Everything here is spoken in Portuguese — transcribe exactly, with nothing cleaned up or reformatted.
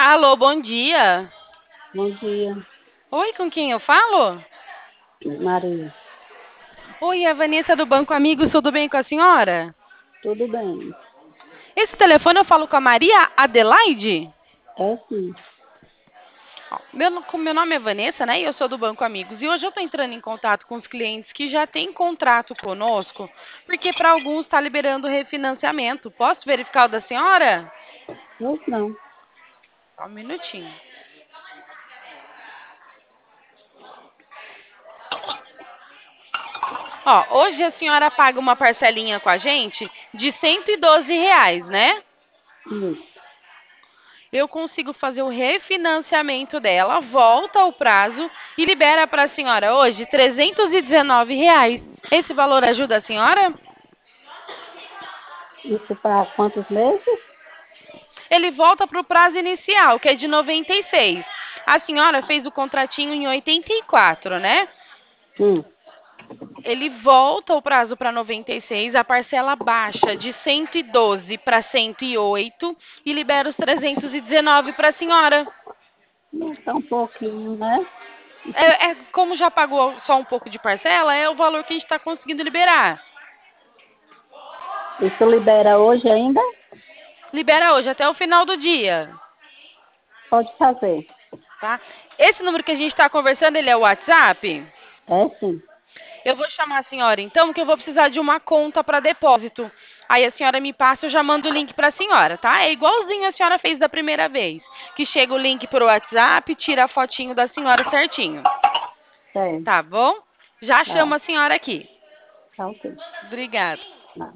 Alô, bom dia. Bom dia, Oi, com quem eu falo? Maria. Oi, é a Vanessa do Banco Amigos, tudo bem com a senhora? Tudo bem? Esse telefone eu falo com a Maria Adelaide? É sim. Ó, Meu, no- meu nome é Vanessa, né? E eu sou do Banco Amigos. E hoje eu estou entrando em contato com os clientes que já têm contrato conosco, porque para alguns está liberando refinanciamento. Posso verificar o da senhora? Pois não. Só um minutinho. Ó, hoje a senhora paga uma parcelinha com a gente de cento e doze reais, né? Isso. Eu consigo fazer o refinanciamento dela, volta o prazo e libera para a senhora hoje trezentos e dezenove reais. Esse valor ajuda a senhora? Isso para quantos meses? Ele volta para o prazo inicial, que é de noventa e seis. A senhora fez o contratinho em oitenta e quatro, né? Hum. Ele volta o prazo para noventa e seis, a parcela baixa de cento e doze para cento e oito e libera os trezentos e dezenove para a senhora. Não está um pouquinho, né? É, é, como já pagou só um pouco de parcela, é o valor que a gente está conseguindo liberar. Isso libera hoje ainda? Libera hoje, até o final do dia, Pode fazer. tá? Esse número que a gente está conversando, ele é o WhatsApp? É sim. Eu vou chamar a senhora, então, que eu vou precisar de uma conta para depósito. Aí a senhora me passa, eu já mando o link para a senhora, tá? É igualzinho a senhora fez da primeira vez, que chega o link para o WhatsApp, tira a fotinho da senhora certinho, Certo. tá bom? Já Tá. chamo a senhora aqui. Tá ok. Obrigada.